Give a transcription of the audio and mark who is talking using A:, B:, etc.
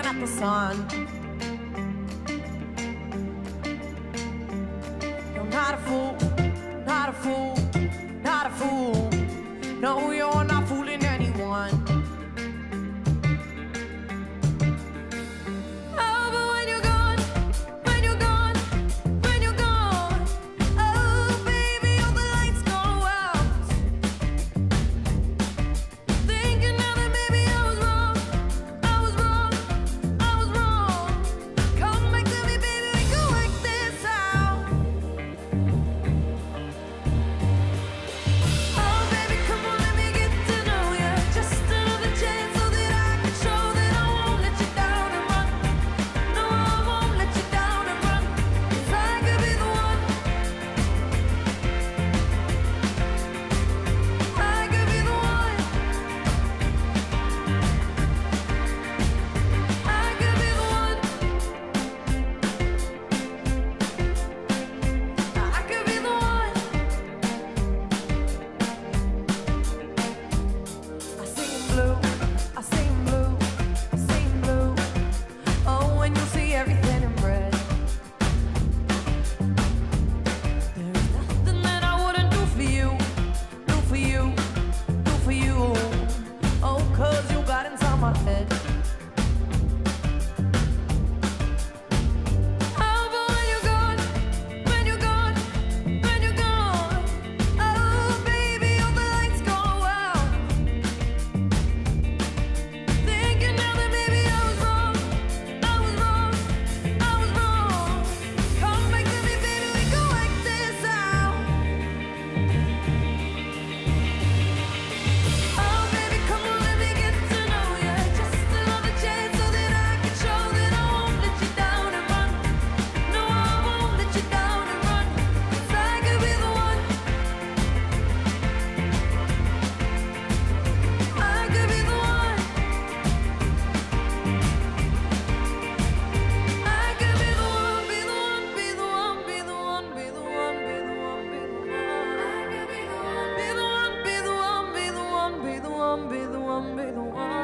A: at the sun. You're not a fool, not a fool, not a fool. No, you're not fooling anyone. Oh, but when you're gone, when you're gone, when you're gone, oh, baby, all the lights go out. Thinking now that maybe I was wrong, I was wrong, I was wrong. Come back to me, baby, we can work this out. Oh, baby, come on, let me get to know you. Just another chance so that I can show that I won't let you down and run. No, I won't let you down and run. 'Cause I could be the one. I could be the one. I could be the one. I could be the one. I sing blue, I sing blue, I sing blue. Oh, when you see everything in red. There's nothing that I wouldn't do for you, do for you, do for you. Oh, 'cause you got inside my head. Oh, but when you're gone, when you're gone, when you're gone, oh, baby, all the lights go out. Thinking now that maybe I was wrong, I was wrong, I was wrong. Come back to me, baby, we can work this out. Oh, baby, come on, let me get to know you. Just another chance so that I can show that I won't let you down and run. No, I won't let you down and run. 'Cause I could be the one. I could be the one. I could be the one, be the one, be the one, be the one, be the one, be the one, be the one. I could be the one, be the one, be the one, be the one, be the one, be the one, be the one.